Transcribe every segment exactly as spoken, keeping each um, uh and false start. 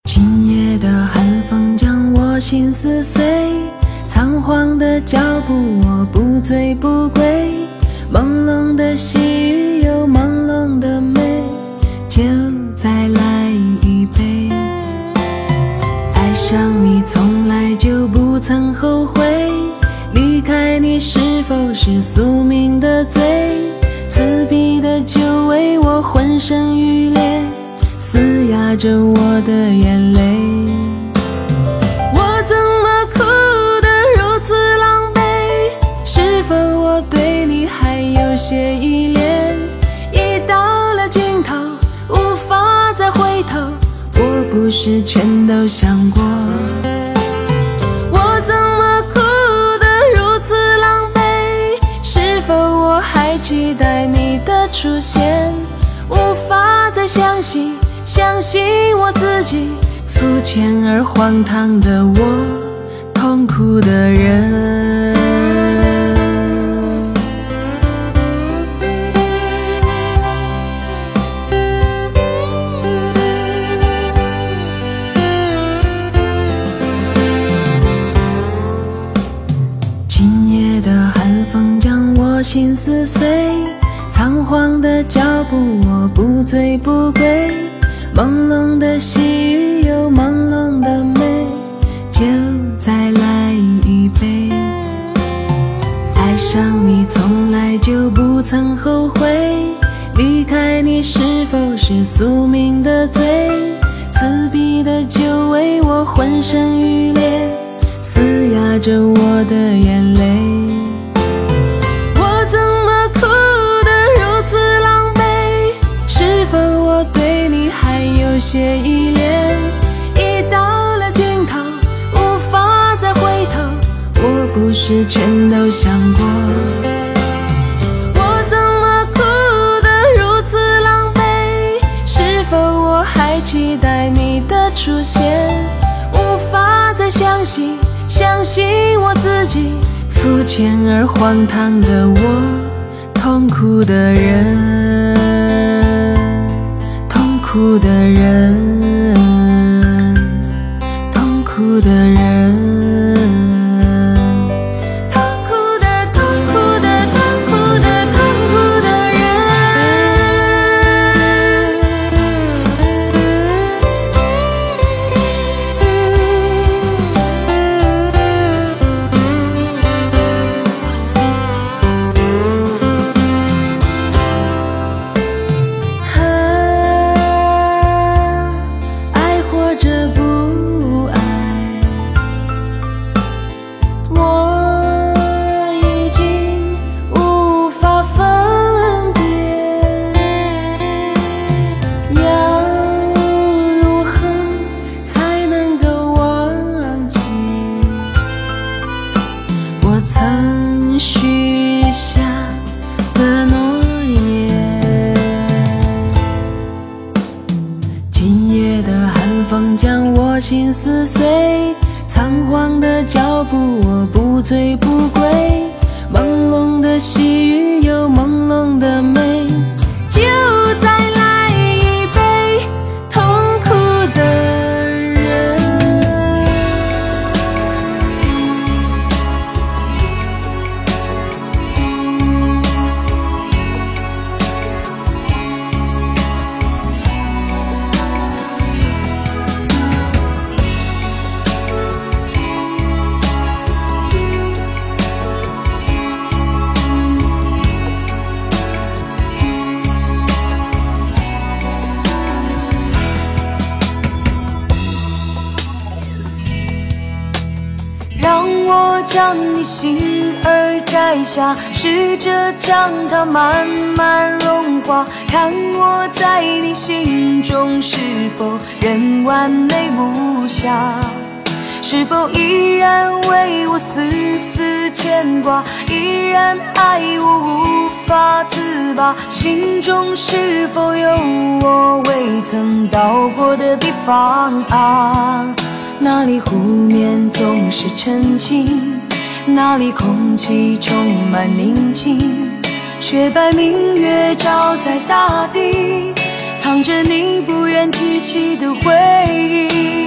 今夜的寒风将我心撕碎，仓皇的脚步我不醉不归，朦胧的细雨有朦胧的美，就再来一杯。爱上你从来就不曾后悔，离开你是否是宿命的罪？刺鼻的酒味我浑身欲裂，嘶哑着我的眼泪。我怎么哭得如此狼狈？是否我对你还有些依恋？已到了尽头，无法再回头，我不是全都想过。我怎么哭得如此狼狈？是否我还期待你的出现？无法再相信相信我自己，肤浅而荒唐的我，痛苦的人。今夜的寒风将我心撕碎，仓皇的脚步我不醉不归，朦胧的细雨有朦胧的美，就再来一杯。爱上你从来就不曾后悔，离开你是否是宿命的罪？刺鼻的酒味我浑身欲裂，嘶哑着我的眼泪。我怎么哭得如此狼狈？是否我对你还有些依恋？已到了尽头，无法再回头，我不是全都想过。我怎么哭得如此狼狈？是否我还期待你的出现？无法再相信相信我自己，肤浅而荒唐的我，痛苦的人，痛苦的人，痛苦的人，痛苦的痛苦的痛苦的痛苦的人。曾许下的诺言，今夜的寒风将我心撕碎，仓皇的脚步我不醉不归，朦胧的细雨有朦胧的美，就再来一杯痛苦的人。 让我将你心儿摘下，试着将它慢慢融化，看我在你心中是否仍完美无瑕，是否依然为我丝丝牵挂，依然爱我无法自拔，心中是否有我未曾到过的地方啊？那里湖面总是澄清，那里空气充满宁静，雪白明月照在大地，藏着你不愿提起的回忆。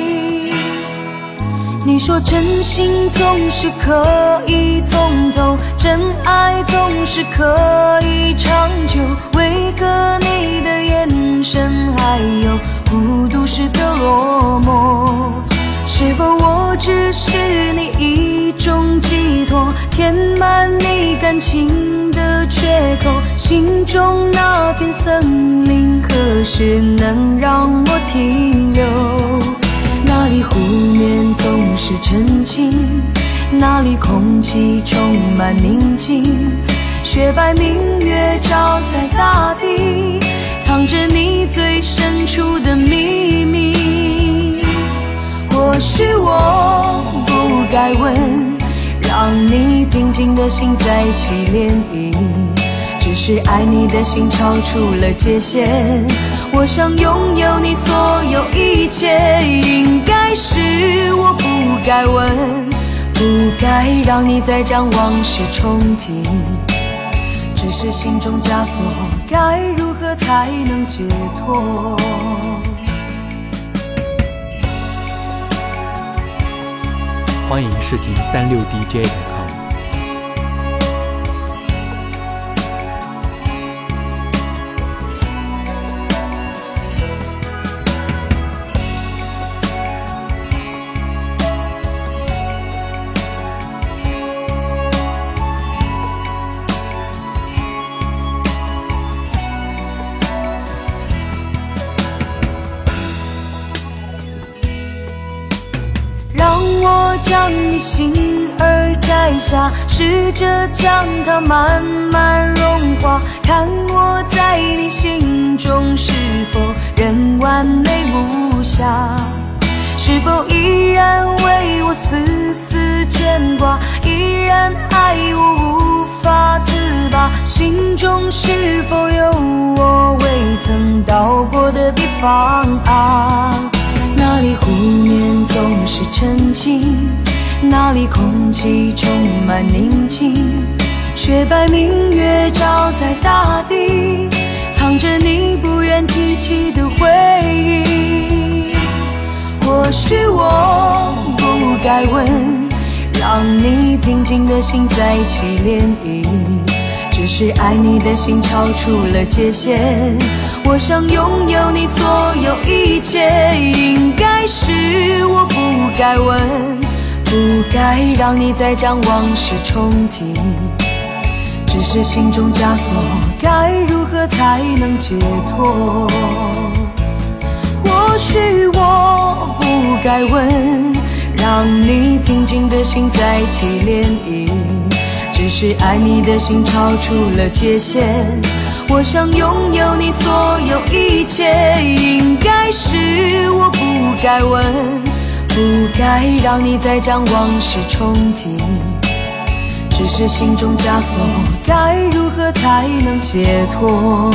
说真心总是可以从头，真爱总是可以长久，为何你的眼神还有孤独时的落寞？是否我只是你一种寄托，填满你感情的缺口？心中那片森林何时能让我停留？那里湖面总是沉静，那里空气充满宁静，雪白明月照在大地，藏着你最深处的秘密。或许我不该问，让你平静的心再起涟漪，只是爱你的心超出了界限，我想拥有你所有一切。应该是我不该问，不该让你再将往事重提，只是心中枷锁，该如何才能解脱？ 欢迎视频三六 D J 点 com。 将你心儿摘下，试着将它慢慢融化，看我在你心中是否仍完美无瑕，是否依然为我丝丝牵挂，依然爱我无法自拔，心中是否有我未曾到过的地方啊？那里湖面总是沉静，那里空气充满宁静，雪白明月照在大地，藏着你不愿提起的回忆。或许我不该问，让你平静的心再起涟漪，只是爱你的心超出了界限，我想拥有你所有一切。应该是我不该问，不该让你再将往事重提，只是心中枷锁，该如何才能解脱？或许我不该问，让你平静的心再起涟漪，只是爱你的心超出了界限，我想拥有你所有一切。应该是我不该问，不该让你再将往事重提，只是心中枷锁，该如何才能解脱？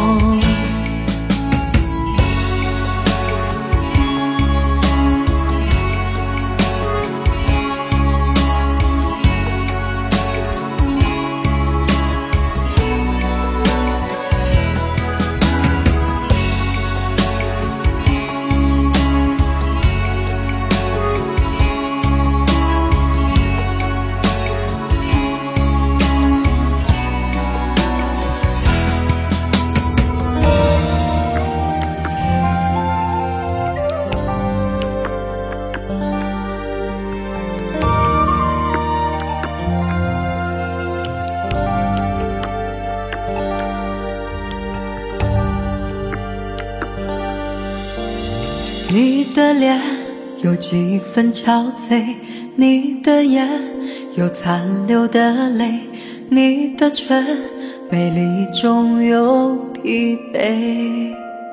你的脸有几分憔悴，你的眼有残留的泪，你的唇美丽中有疲惫。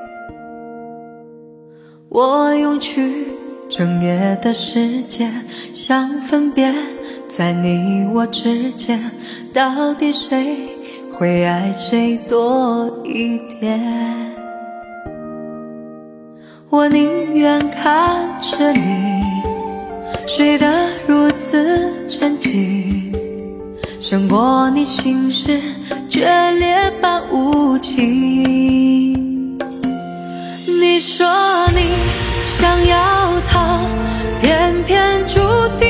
我用去整夜的时间，想分辨在你我之间，到底谁会爱谁多一点。我宁愿看着你睡得如此沉静，胜过你心事决裂般无情。你说你想要逃，偏偏注定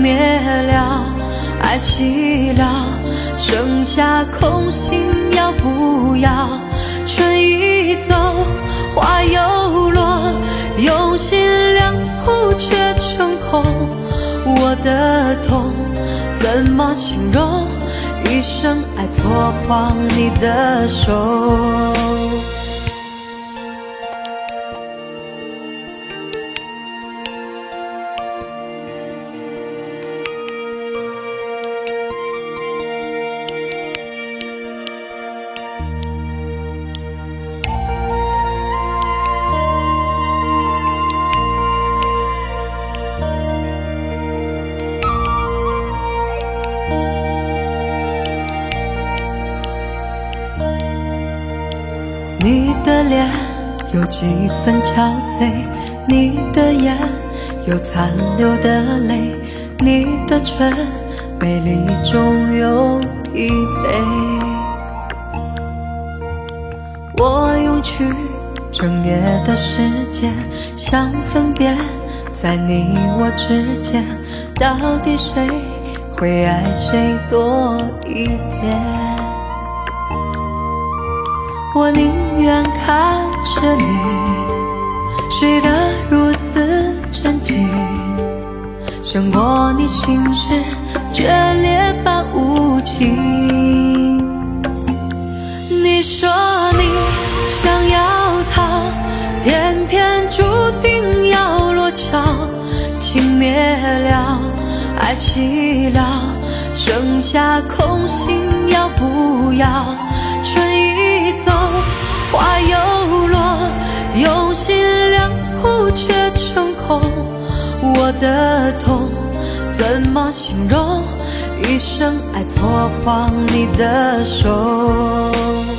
灭了，爱熄了，剩下空心要不要？春已走，花又落，用心良苦却成空。我的痛怎么形容？一生爱错放你的手。你的脸有几分憔悴，你的眼有残留的泪，你的唇美丽中有疲惫。我用去整夜的时间，想分辨在你我之间，到底谁会爱谁多一点。我宁愿看着你睡得如此沉静，胜过你心事决裂般无情。你说你想要他，偏偏注定要落脚。情灭了，爱熄了，剩下空心要不要？春已走，花又落，用心良苦却成空。我的痛怎么形容？一生爱错放你的手。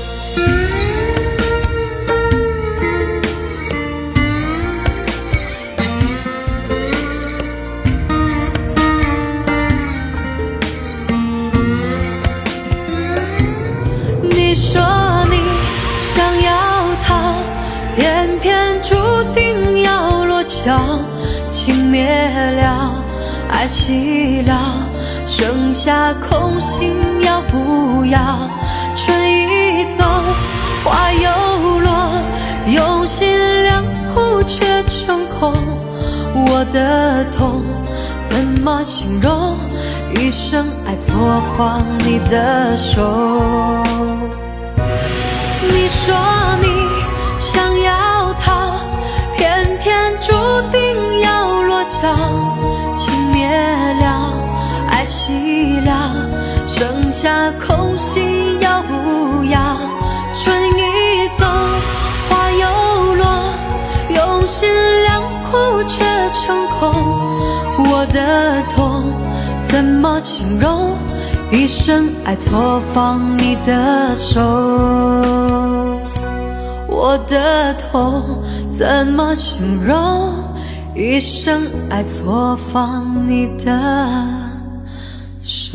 你说你想要他，偏偏注定要落脚。情灭了，爱熄了，剩下空心要不要？春已走，花又落，用心良苦却成空。我的痛怎么形容？一生爱错放你的手。你说你想要他，偏偏注定要落脚。情灭了，爱熄了，剩下空心要不要？春已走，花又落，用心良苦却成空。我的痛怎么形容？一生爱错放你的手。我的痛怎么形容？一生爱错放你的手。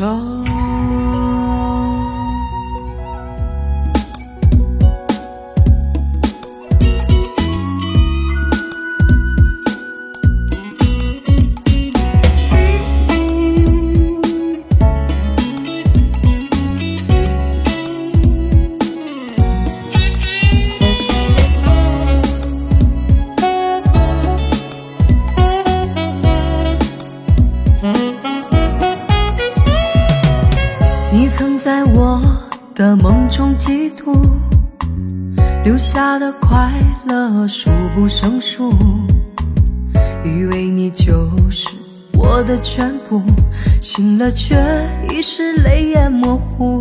你曾在我的梦中寄托，留下的快乐数不胜数，以为你就是我的全部，醒了却已是泪眼模糊。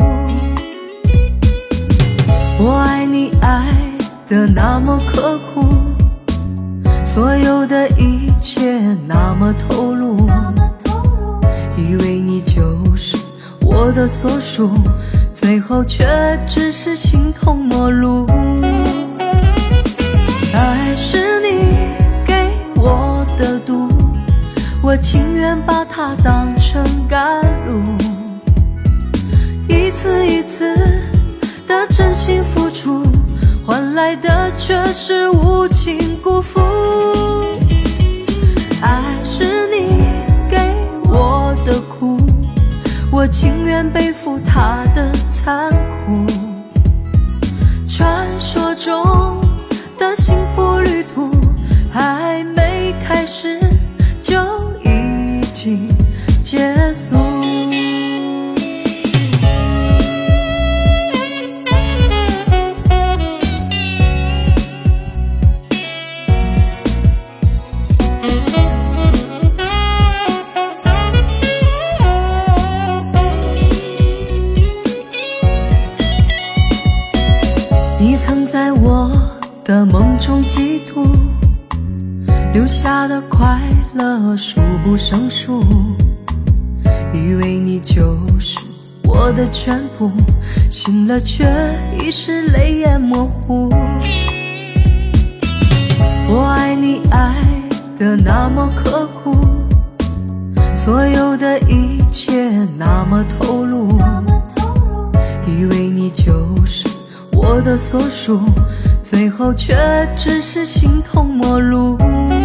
我爱你爱得那么刻苦，所有的一切那么投入，以为你就是我的所属，最后却只是形同陌路。爱是你给我的毒，我情愿把它当成甘露，一次一次的真心付出，换来的却是无情辜负。爱是你给我的我情愿背负它的残酷。传说中的幸福旅途还没开始就已经结束。你曾在我的梦中寄托，留下的快乐数不胜数，以为你就是我的全部，醒了却已是泪眼模糊。我爱你爱得那么刻苦，所有的一切那么投入，以为你就是我的所属，最后却只是形同陌路。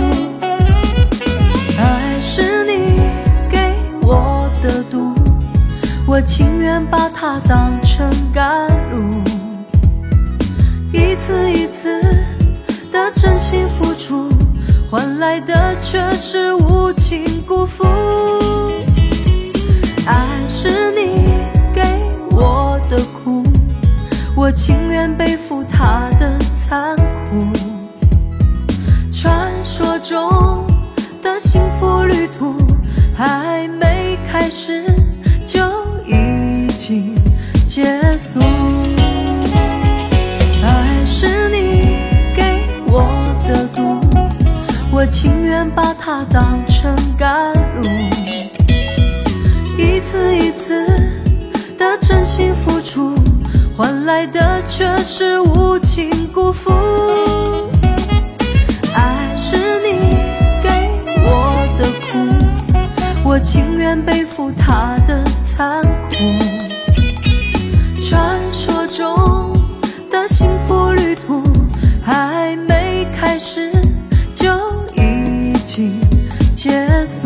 爱是你给我的毒，我情愿把它当成甘露，一次一次的真心付出，换来的却是无情辜负。爱是你给我的苦，我情愿背负它的残酷。传说中的幸福旅途还没开始就已经结束。爱是你给我的毒，我情愿把它当成甘露，一次一次的真心付出，换来的却是无情辜负。爱是你给我的苦，我情愿背负它的残酷。传说中的幸福旅途还没开始就已经结束。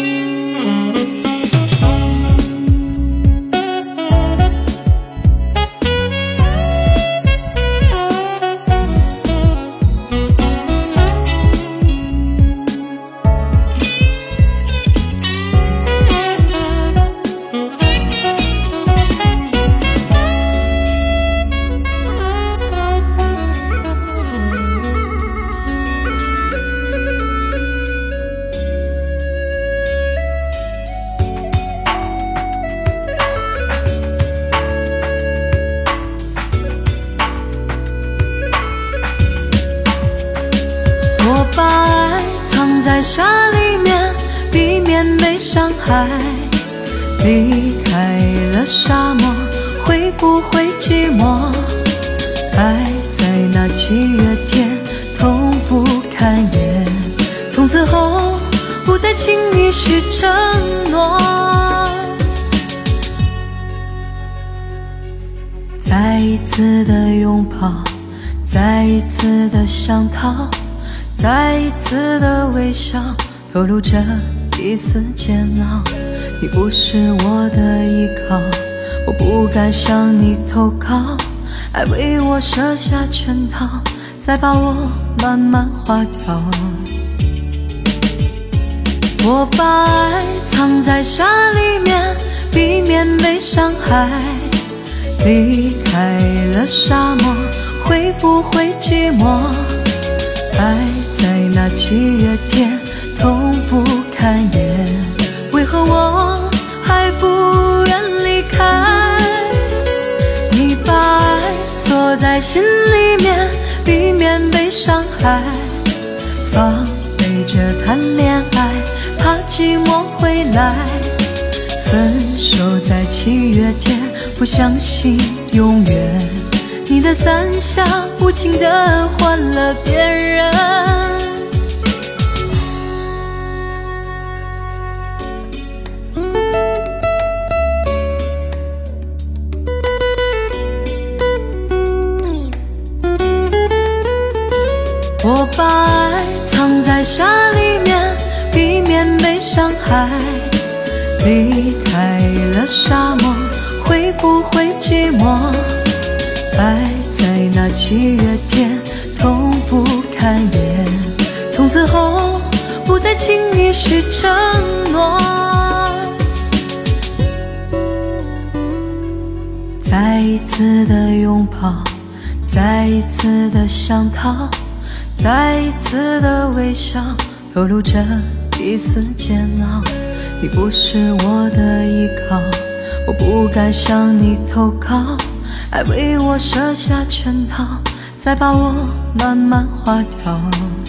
我把爱藏在沙里面，避免被伤害。离开了沙漠，会不会寂寞？爱在那七月天，痛不堪言。从此后，不再轻易许承诺。再一次的拥抱，再一次的想逃，再一次的微笑，透露着一丝煎熬。你不是我的依靠，我不敢向你投靠，爱为我设下圈套，再把我慢慢划掉。我把爱藏在沙里面，避免被伤害。离开了沙漠，会不会寂寞？爱在那七月天，痛不堪言。为何我还不愿离开？你把爱锁在心里面，避免被伤害。防备着谈恋爱，怕寂寞会来。分手在七月天，不相信永远。你的伞下无情地换了别人。我把爱藏在沙里面，避免被伤害。离开了沙漠，会不会寂寞？爱在那七月天，痛不堪言。从此后，不再轻易许承诺。再一次的拥抱，再一次的想逃，再一次的微笑，透露着一丝煎熬。你不是我的依靠，我不该向你投靠，爱为我设下圈套，再把我慢慢划掉。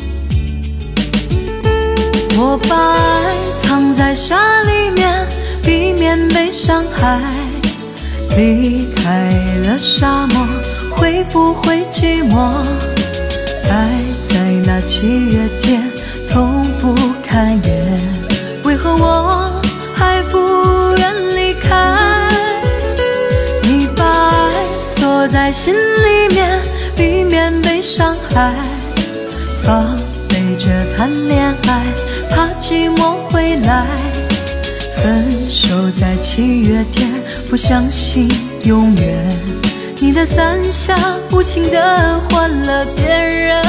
我把爱藏在沙里面，避免被伤害。离开了沙漠，会不会寂寞？爱在那七月天，痛不堪言。为何我还不愿离开？你把爱锁在心里面，避免被伤害。防备着谈恋爱，怕寂寞会来。分手在七月天，不相信永远。你的伞下无情地换了别人。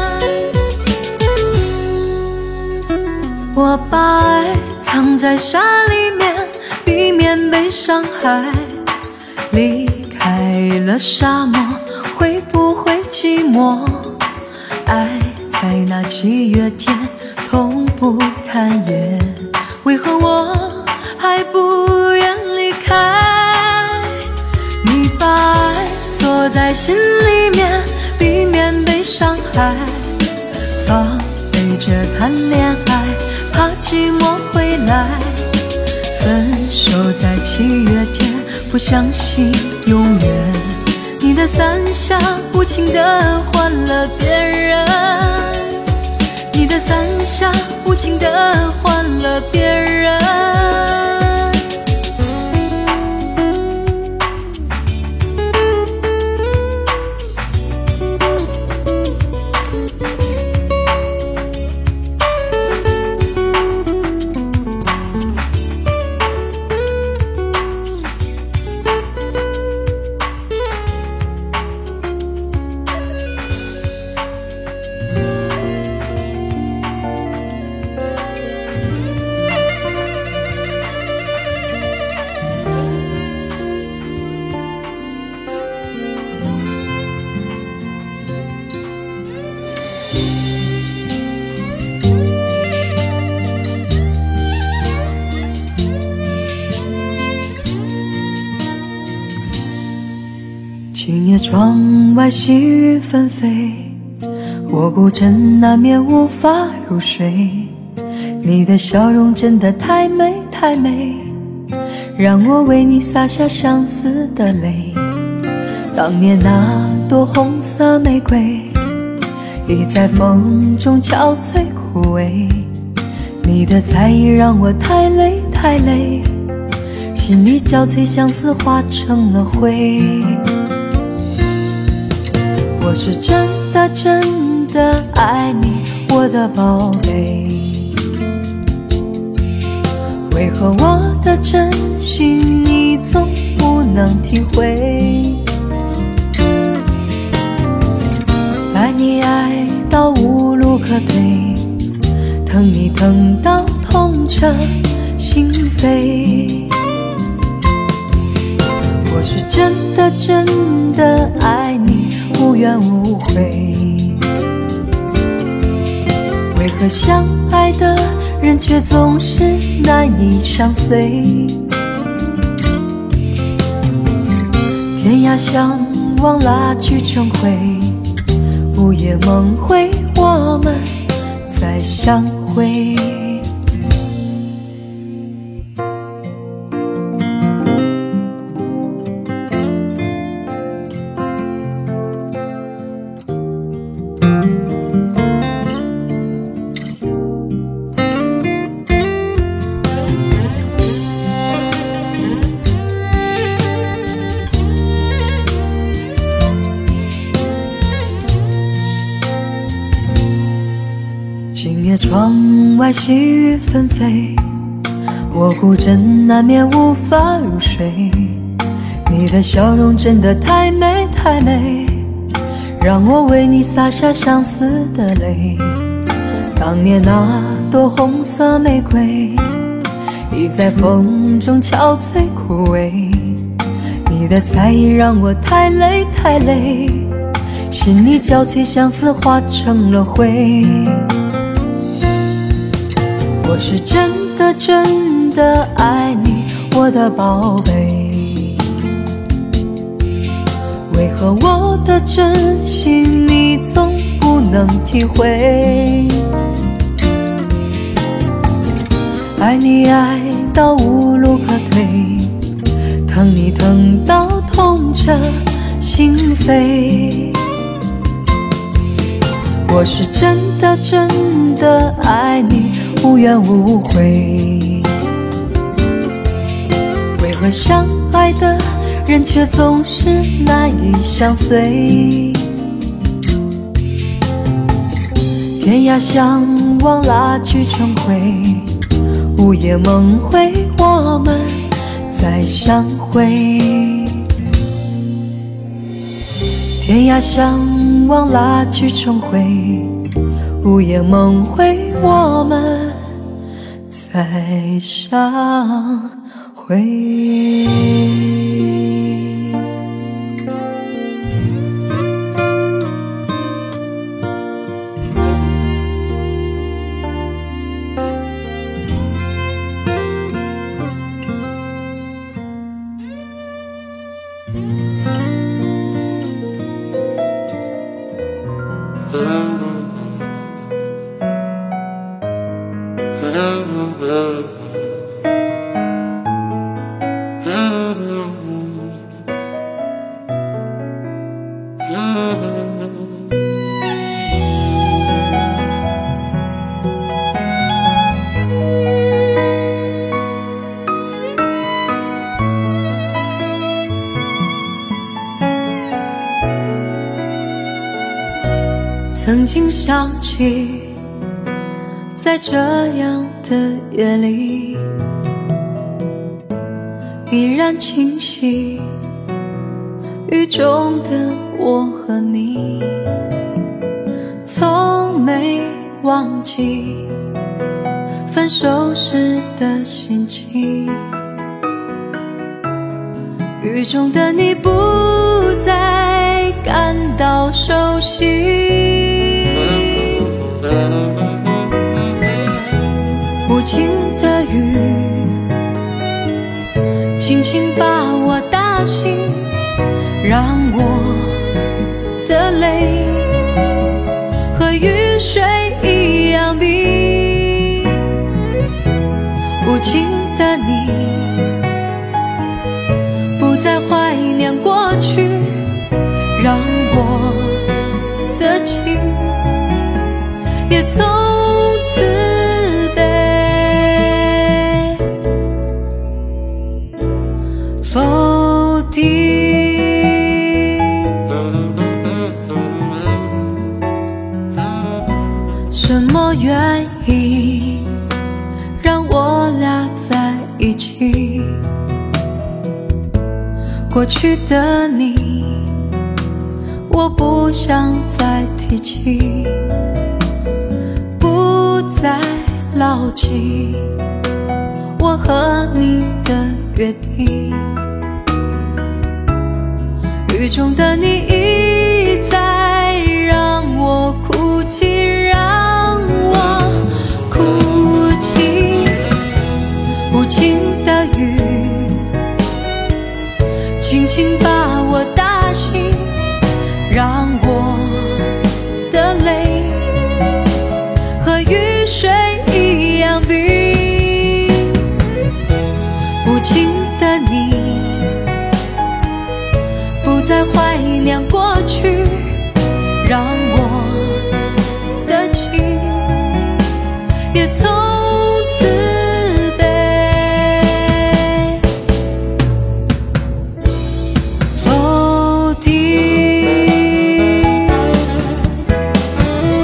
我把爱藏在沙里面，避免被伤害。离开了沙漠，会不会寂寞？爱在那七月天，痛不堪言。为何我还不愿离开？你把爱锁在心里面，避免被伤害。防备着谈恋爱，怕寂寞会来。分手在七月天，不相信永远。你的伞下无情地换了别人。你的伞下无情地换了别人。今夜窗外细雨纷飞，我孤枕难眠无法入睡。你的笑容真的太美太美，让我为你洒下相思的泪。当年那朵红色玫瑰，已在风中憔悴枯萎。你的在意让我太累太累，心里交瘁相思化成了灰。我是真的真的爱你，我的宝贝。为何我的真心你总不能体会？爱你爱到无路可退，疼你疼到痛彻心扉。我是真的真的爱你，无怨无悔。为何相爱的人却总是难以相随？天涯相望蜡炬成灰，午夜梦回我们再相会。今夜窗外细雨纷飞， 我孤枕难眠无法入睡，你的笑容真的太美太美，让我为你洒下相思的泪。当年那朵红色玫瑰已在风中憔悴枯萎，你的猜疑让我太累太累，心里交瘁相思化成了灰。我是真的真的爱你，我的宝贝，为何我的真心你总不能体会？爱你爱到无路可退，疼你疼到痛彻心扉。我是真的真的爱你，无怨无悔，为何相爱的人却总是难以相随？天涯相望蜡炬成灰，午夜梦回我们再相会。天涯相望蜡炬成灰，午夜梦回我们再相会。曾经想起，在这样的夜里，依然清晰雨中的我和你，从没忘记分手时的心情。雨中的你不再感到熟悉，无情的雨轻轻把我打醒，让我的泪和雨水一样冰。无情的你不再怀念过去，让我的情也从此被否定。什么原因让我俩在一起？过去的你，我不想再提起，不再牢记我和你的约定。雨中的你一再让我哭泣，让我哭泣。无情的雨轻轻把我打醒，让我的泪和雨水一样冰。无情的你不再怀念过去，让我的情也从此被否定。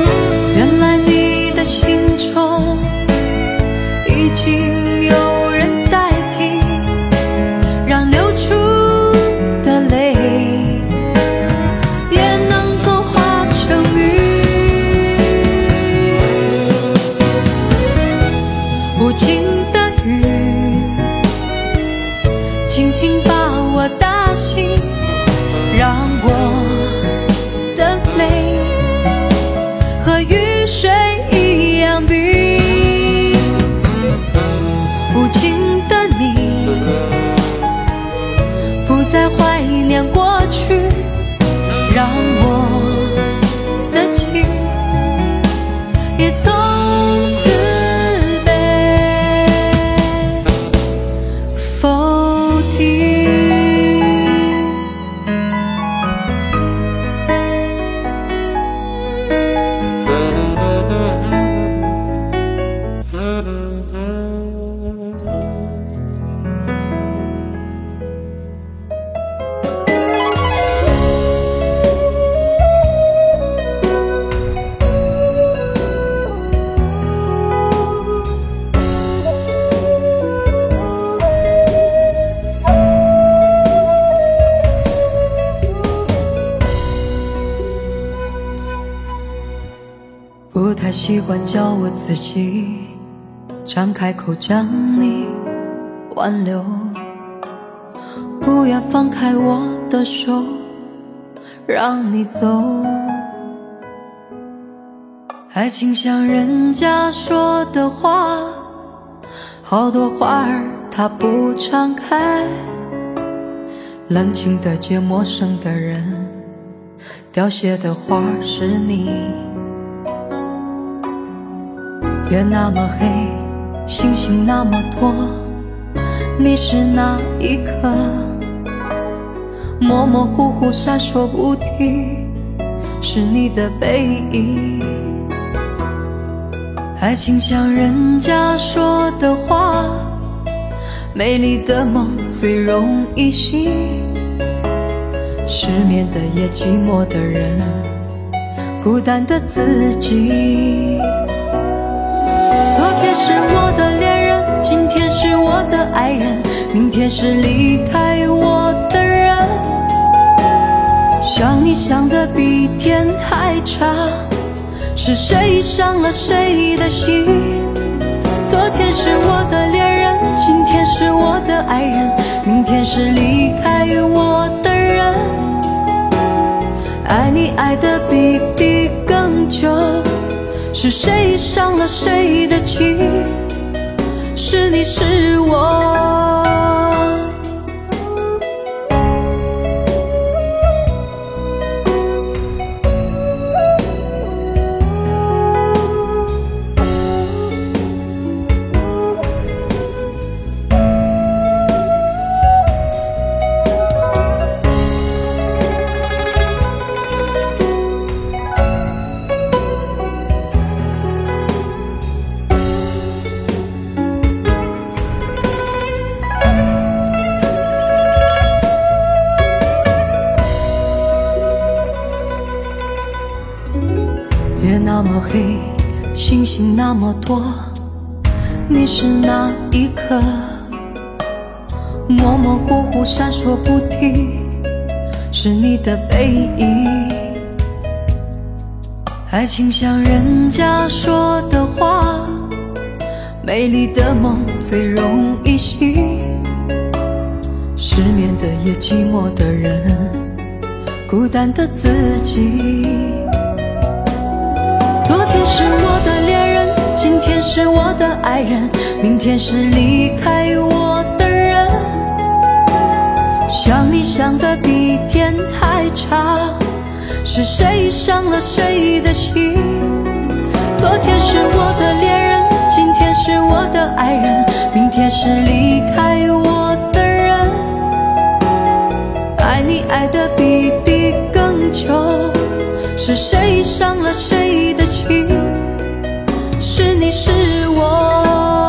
原来你的心中已经有人习惯叫我自己张开口将你挽留，不要放开我的手让你走。爱情像人家说的花，好多花儿它不常开，冷清的街陌生的人，凋谢的花是你。月那么黑，星星那么多，你是哪一颗？模模糊糊闪烁不停，是你的背影。爱情像人家说的话，美丽的梦最容易醒，失眠的夜，寂寞的人，孤单的自己。昨天是我的恋人，今天是我的爱人，明天是离开我的人。想你想得比天还长，是谁伤了谁的心？昨天是我的恋人，今天是我的爱人，明天是离开我的人。爱你爱得比地更久，是谁伤了谁的情？是你是我。月那么黑，星星那么多，你是哪一颗？模模糊糊闪烁不停，是你的背影。爱情像人家说的话，美丽的梦最容易醒，失眠的夜，寂寞的人，孤单的自己。昨天是我的恋人，今天是我的爱人，明天是离开我的人。想你想得比天还长，是谁伤了谁的心？昨天是我的恋人，今天是我的爱人，明天是离开我的人。爱你爱得比地更久，是谁伤了谁的情？是你是我。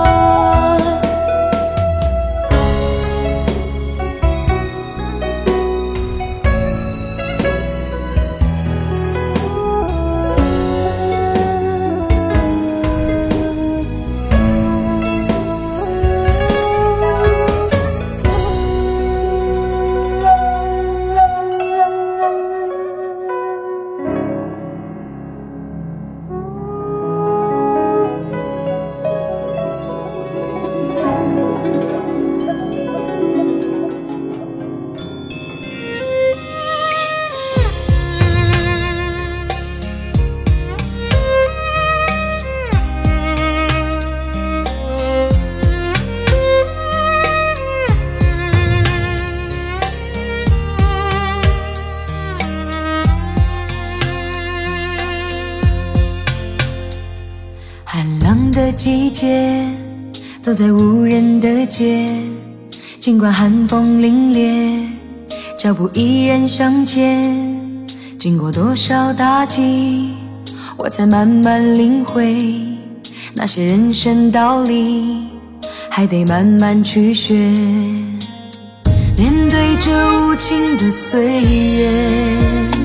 寒冷的季节，走在无人的街，尽管寒风凛冽，脚步依然向前。经过多少打击，我才慢慢领会那些人生道理，还得慢慢去学。面对这无情的岁月，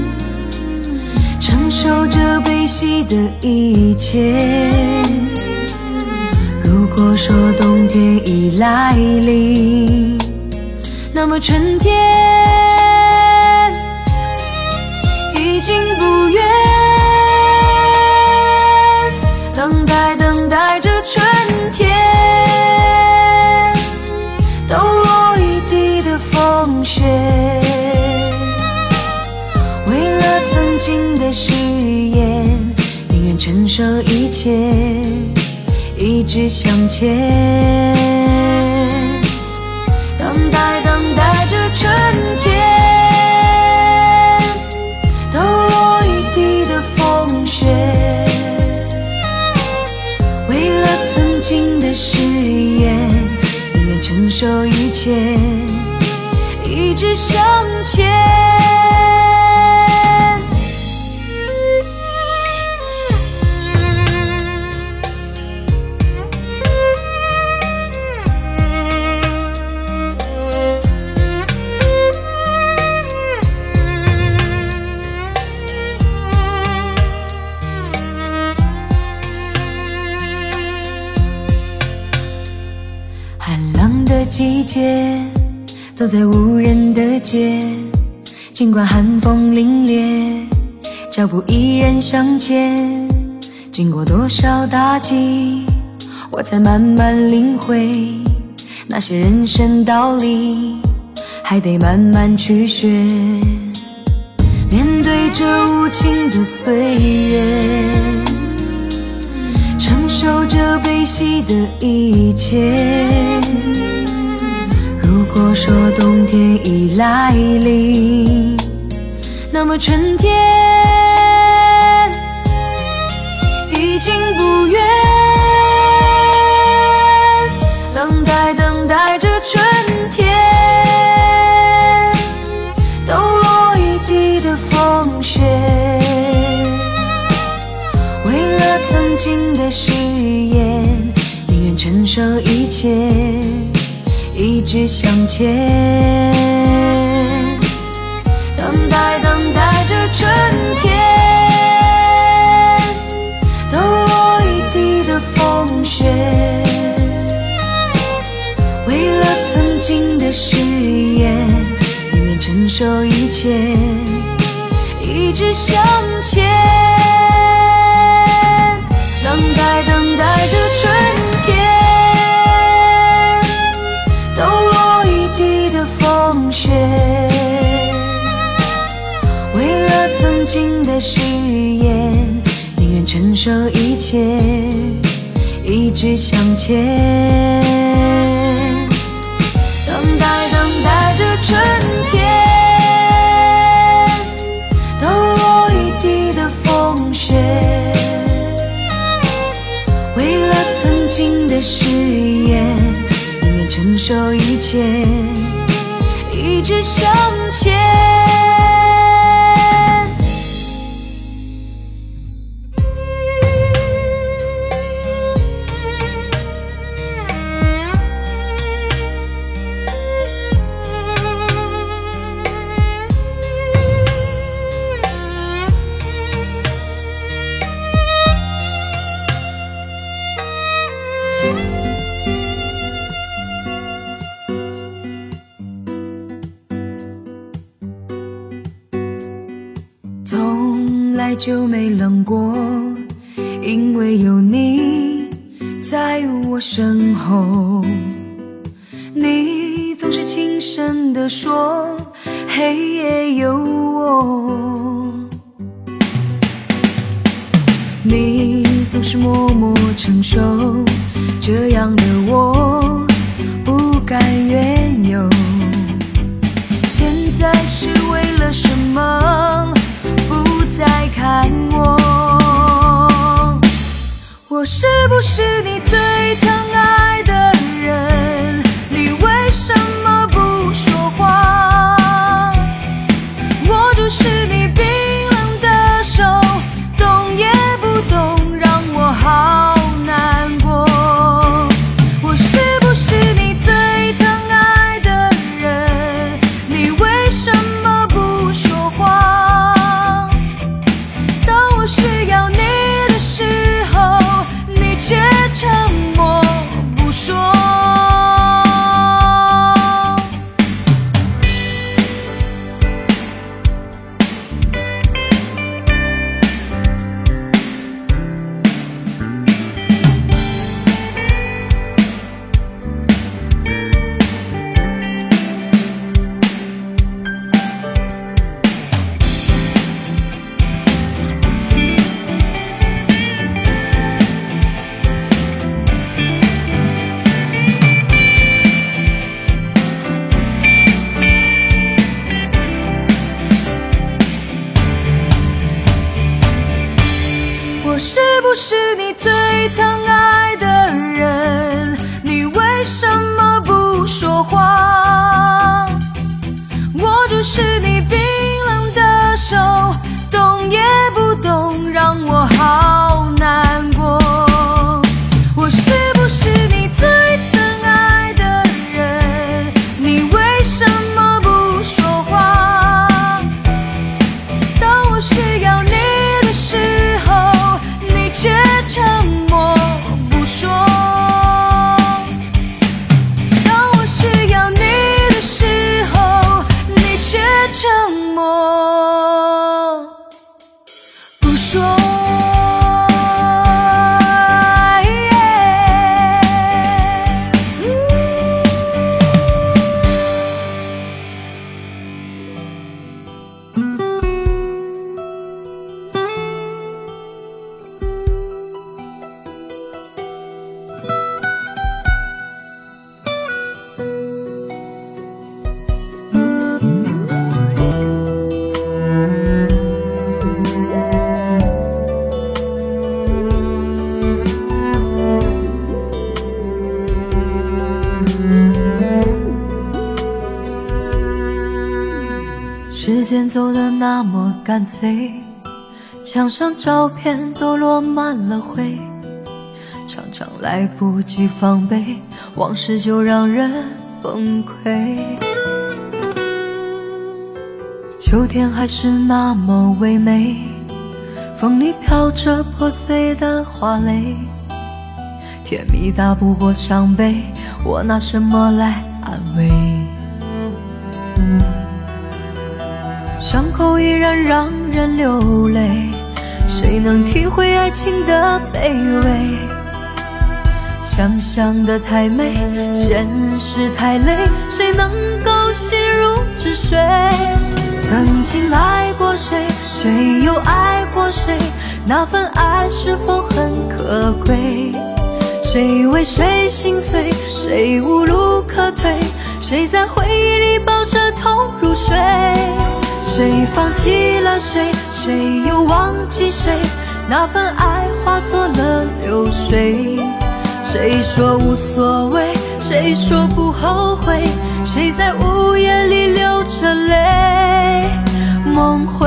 承受着悲喜的一切。如果说冬天已来临，那么春天已经不远。 等待等待着春天，抖落一地的风雪，为了曾经的誓言，宁愿承受一切，一直向前。等待等待着春天，抖落一地的风雪，为了曾经的誓言，宁愿承受一切，一直向前。寒冷的季节，走在无人的街，尽管寒风凛冽，脚步依然向前。经过多少打击，我才慢慢领会，那些人生道理还得慢慢去学。面对这无情的岁月，承受着悲喜的一切。如果说冬天已来临，那么春天已经不远。等待等待着春天，抖落一地的风雪，为了曾经的誓言，宁愿承受一切，一直向前。等待等待着春天，抖落一地的风雪，为了曾经的誓言，宁愿承受一切，一直向前。等待等待着春天，抖落一地的风雪，为了曾经的誓言，宁愿承受一切，一直向前。等待等待着春天，抖落一地的风雪，为了曾经的誓言，宁愿承受一切，一直向前。从来就没冷过，因为有你在我身后。你总是轻声地说，黑夜有我。你总是默默承受，这样的我不甘愿有。现在是为了什么不再看我？我是不是你最疼爱的人？你为什么不说话？握住是你冰冷的手，动也不动，让我好难过。我是不是你最疼爱的人？你为什么不说话？当我需要你的时候，你却沉默不时间走得那么干脆，墙上照片都落满了灰，常常来不及防备，往事就让人崩溃。秋天还是那么唯美，风里飘着破碎的花蕾，甜蜜大不过伤悲，我拿什么来安慰？伤口依然让人流泪，谁能体会爱情的卑微？想象的太美，现实太累，谁能够心如止水？曾经爱过谁，谁又爱过谁？那份爱是否很可贵？谁为谁心碎，谁无路可退？谁在回忆里抱着头入睡？谁放弃了谁，谁又忘记谁？那份爱化作了流水。谁说无所谓，谁说不后悔？谁在午夜里流着泪梦回？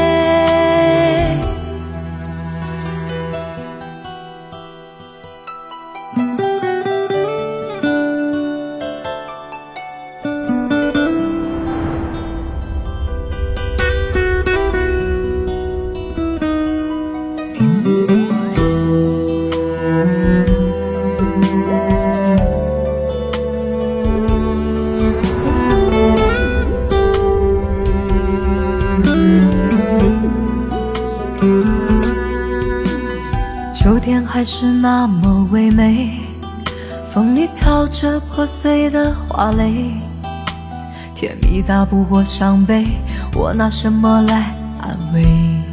秋天还是那么唯美，风里飘着破碎的花蕾，甜蜜大不过伤悲，我拿什么来安慰？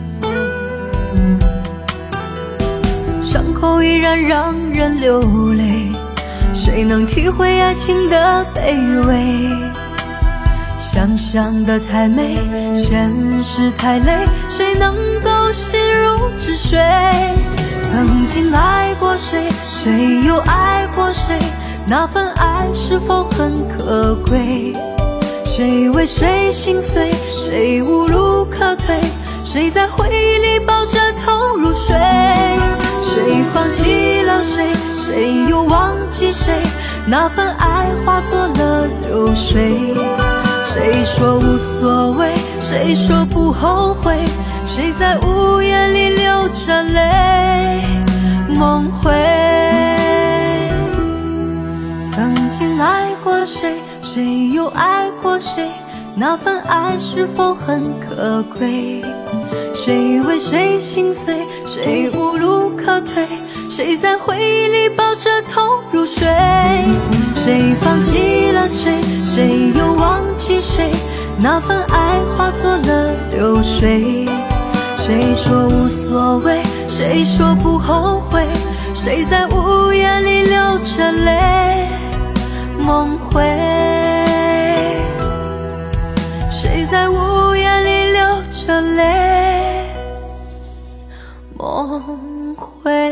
伤口依然让人流泪，谁能体会爱情的卑微？想象的太美，现实太累，谁能够心如止水？曾经爱过谁，谁又爱过谁？那份爱是否很可贵？谁为谁心碎，谁无路可退？谁在回忆里抱着头入睡？谁放弃了谁，谁又忘记谁？那份爱化作了流水。谁说无所谓，谁说不后悔？谁在午夜里流着泪梦回？曾经爱过谁，谁又爱过谁？那份爱是否很可贵？谁为谁心碎，谁无路可退？谁在回忆里抱着头入睡？谁放弃了谁，谁又忘记谁？那份爱化作了流水。谁说无所谓，谁说不后悔？谁在午夜里流着泪梦回？谁在午夜里流着泪梦回？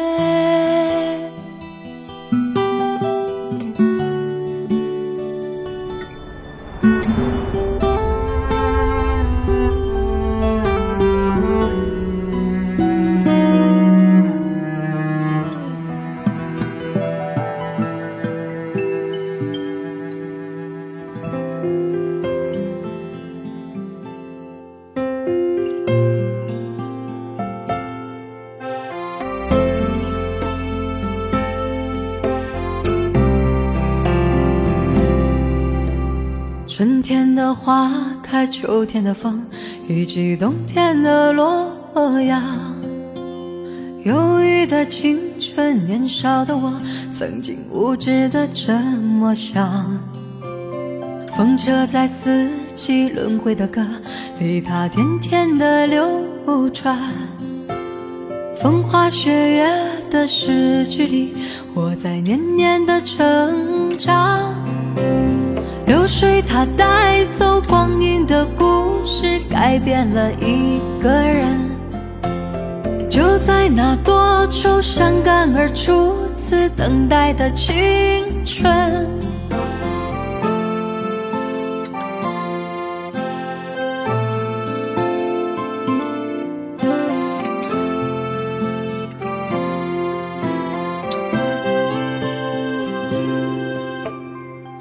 春天的花开，秋天的风，以及冬天的洛阳。忧郁的青春，年少的我，曾经无知的这么想。风车在四季轮回的歌里，它甜甜的流转。风花雪月的诗句里，我在年年的成长。流水它带走光阴的故事，改变了一个人。就在那多愁善感而初次等待的青春，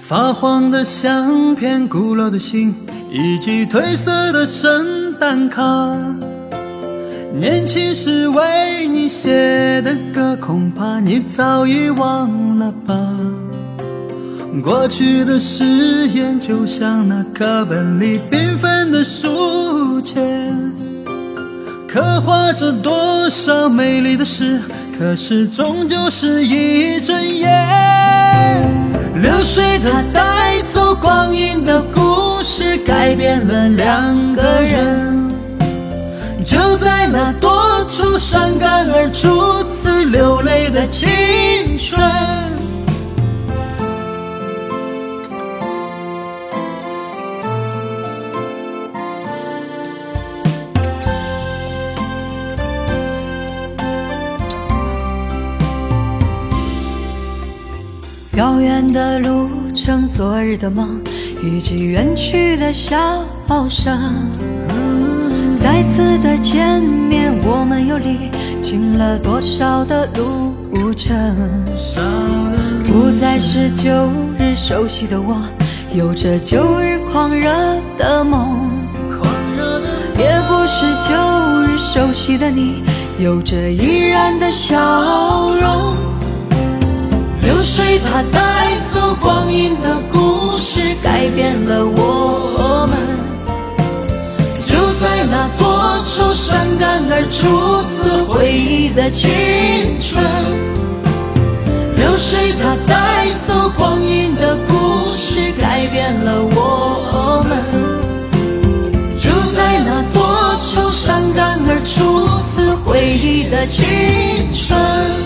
发黄的相片，古老的信，以及褪色的圣诞卡。年轻时为你写的歌，恐怕你早已忘了吧。过去的誓言就像那课本里缤纷的书签，刻画着多少美丽的事，可是终究是一睁眼。流水它带走光阴的故事，改变了两个人。就在那多愁善感而初次流泪的青春， 遥远的路程，昨日的梦，以及远去的笑声。再次的见面，我们又历经了多少的路程？不再是旧日熟悉的我，有着旧日狂热的梦，也不是旧日熟悉的你，有着依然的笑容。流水它带走光阴的故事，改变了我们。就在那多愁善感而初次回忆的青春，流水它带走光阴的故事，改变了我们。就在那多愁善感而初次回忆的青春。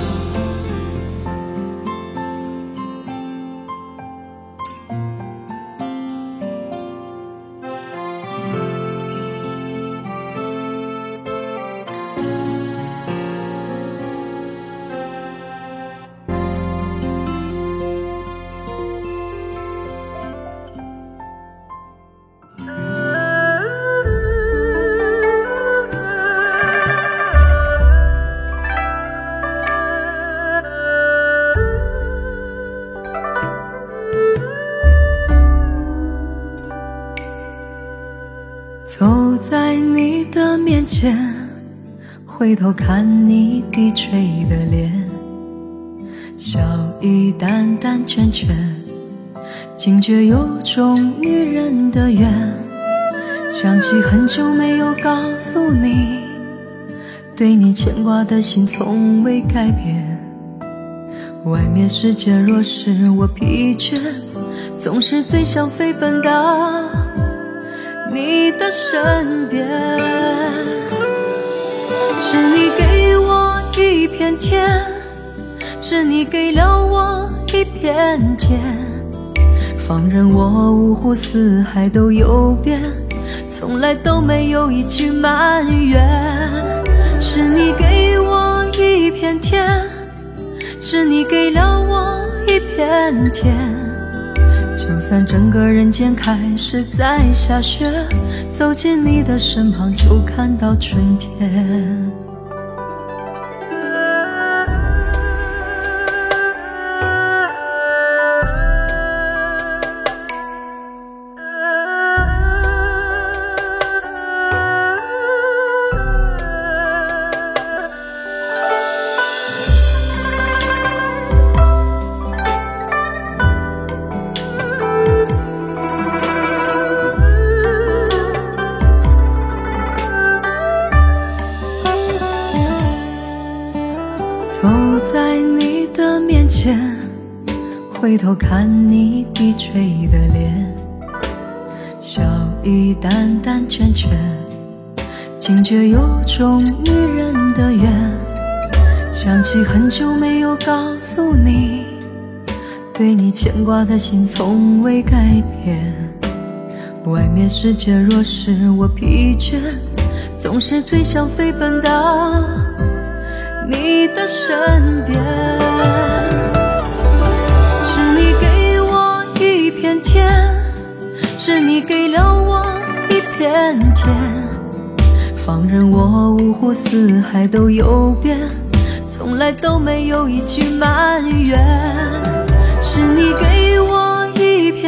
走在你的面前，回头看你低垂的脸，笑意淡淡圈圈，惊觉有种女人的缘。想起很久没有告诉你，对你牵挂的心从未改变。外面世界若使我疲倦，总是最想飞奔到你的身边。是你给我一片天，是你给了我一片天，放任我五湖四海都游遍，从来都没有一句埋怨。是你给我一片天，是你给了我一片天，就算整个人间开始在下雪，走进你的身旁就看到春天。走在你的面前，回头看你低垂的脸，笑意淡淡圈圈，惊觉有种女人的缘。想起很久没有告诉你，对你牵挂的心从未改变。外面世界若使我疲倦，总是最想飞奔到你的身边。是你给我一片天，是你给了我一片天，放任我五湖四海都游遍，从来都没有一句埋怨。是你给我一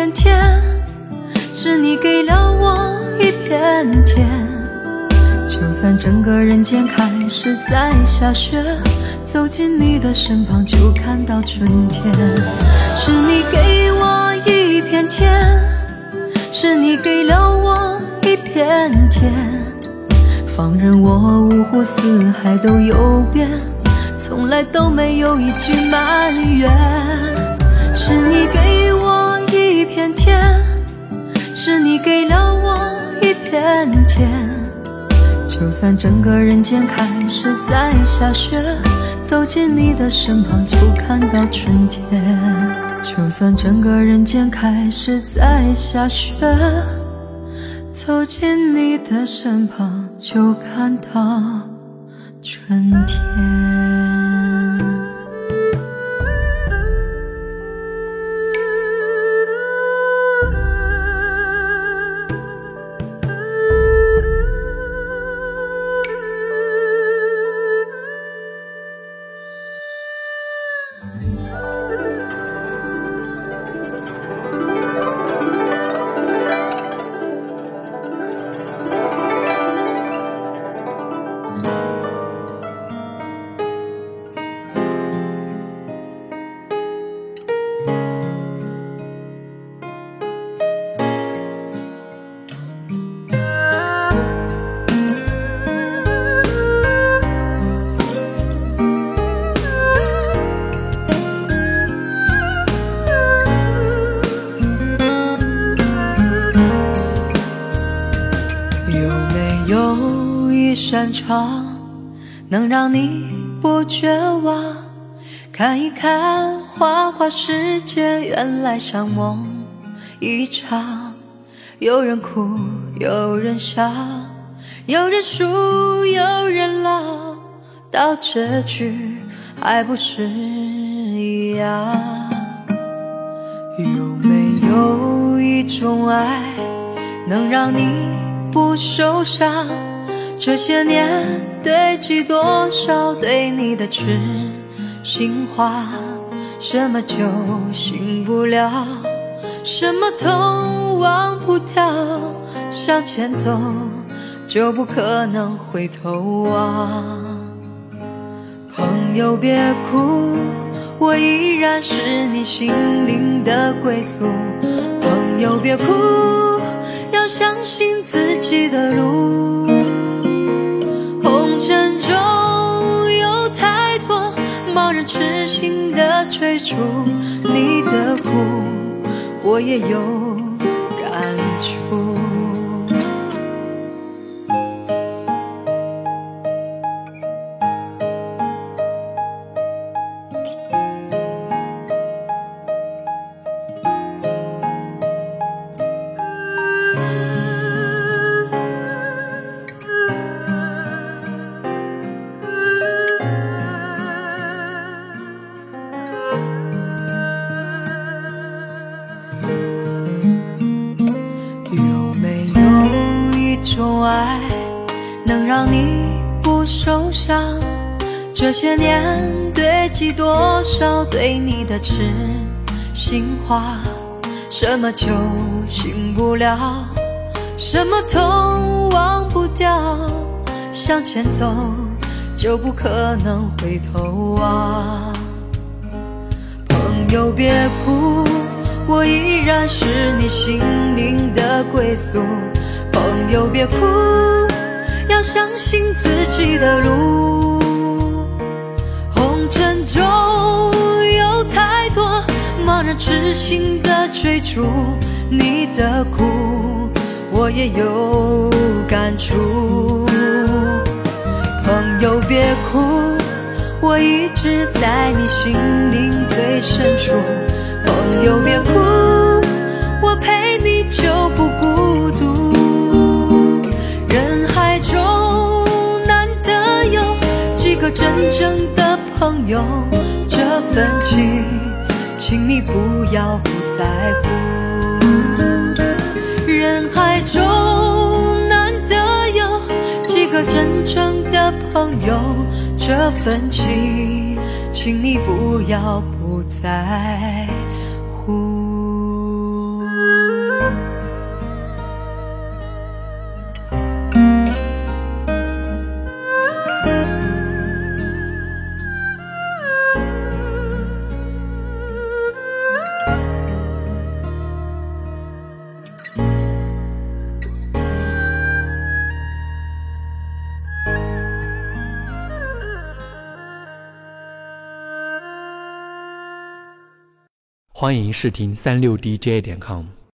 是你给了我一片天。就算整个人间开始在下雪，走进你的身旁就看到春天。是你给我一片天，是你给了我一片天，放任我五湖四海都游遍，从来都没有一句埋怨。是你给我一片天，是你给了我一片天，就算整个人间开始在下雪，走进你的身旁就看到春天。就算整个人间开始在下雪，走进你的身旁就看到春天。一扇窗能让你不绝望，看一看花花世界，原来像梦一场。有人哭，有人笑，有人输，有人老，到结局还不是一样。有没有一种爱能让你不受伤？这些年堆积多少对你的痴心话，什么酒醒不了，什么痛忘不掉，向前走就不可能回头望。朋友别哭，我依然是你心灵的归宿。朋友别哭，要相信自己的路。红尘中有太多盲人痴心的追逐，你的苦我也有感触。爱能让你不受伤，这些年堆积多少对你的痴心话，什么酒醒不了，什么痛忘不掉，向前走就不可能回头望。朋友别哭，我依然是你心灵的归宿。朋友别哭，要相信自己的路。红尘中有太多盲人痴心的追逐，你的苦我也有感触。朋友别哭，我一直在你心灵最深处。朋友别哭，我陪你就不孤独。人海中难得有几个真正的朋友，这份情请你不要不在乎。人海中难得有几个真正的朋友，这份情请你不要不在乎。 欢迎试听三六 D J 点 com。